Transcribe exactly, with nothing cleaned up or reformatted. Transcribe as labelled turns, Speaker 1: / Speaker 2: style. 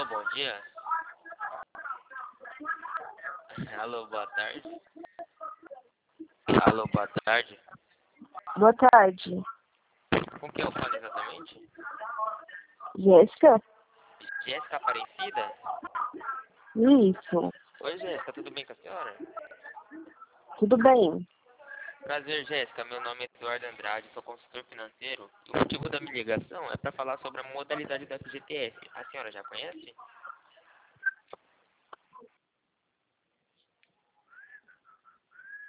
Speaker 1: Alô, bom dia. Alô, boa tarde. Alô, boa tarde.
Speaker 2: Boa tarde.
Speaker 1: Com quem eu falo exatamente?
Speaker 2: Jéssica?
Speaker 1: Jéssica Aparecida?
Speaker 2: Isso.
Speaker 1: Oi, Jéssica, tudo bem com a senhora?
Speaker 2: Tudo bem.
Speaker 1: Prazer, Jéssica. Meu nome é Eduardo Andrade, sou consultor financeiro. E o motivo da minha ligação é para falar sobre a modalidade da F G T S. A senhora já conhece?